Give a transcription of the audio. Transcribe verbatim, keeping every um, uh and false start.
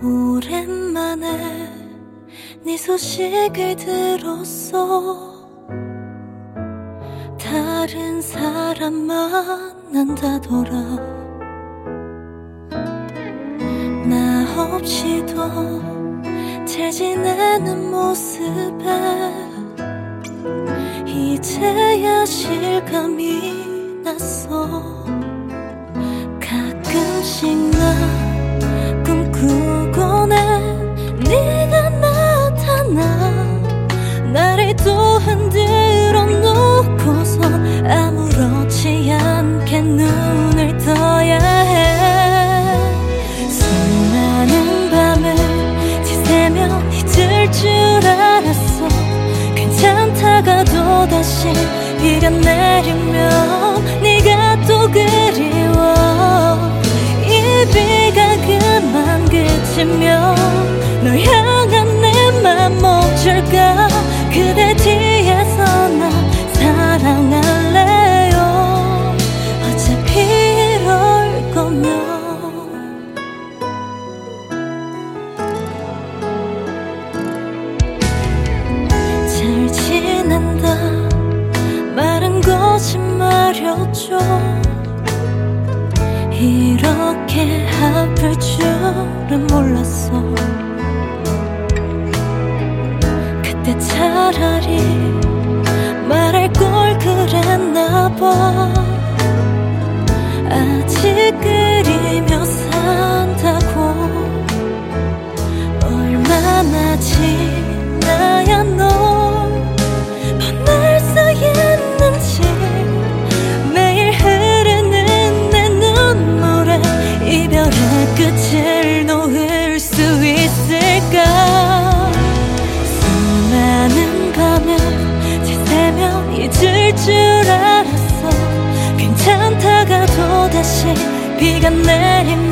오랜만에 네 소식을 들었어. 다른 사람 만난다더라. 나 없이도 잘 지내는 모습에 이제야 실감이 났어. 가끔씩 나 꿈꾸곤 해. 네가 나타나 나를 또 흔들어 놓고선 아무렇지 않게 눈을 떠야 해. 수많은 밤을 지새며 잊을 줄 알았어. 괜찮다가 또다시 비가 내리면 네가 또 그리워. 이 비가 그만 그치면 널 향한 내 맘 멈출까. 그대 뒤에서 나 사랑할래요. 어차피 이럴 거면. 잘 지낸다 말은 거짓말이었죠. 이렇게 아플 줄은 몰랐어. 그때 차라리 말할 걸 그랬나 봐. 아직 그리며 산다고. 얼마나 지나야 널 만날 수 있는지. 매일 흐르는 내 눈물에 이별의 끝을 놓을 수 있을까. 수많은 밤을 지새며 잊을 줄 알았어. 괜찮다가 또다시 비가 내리면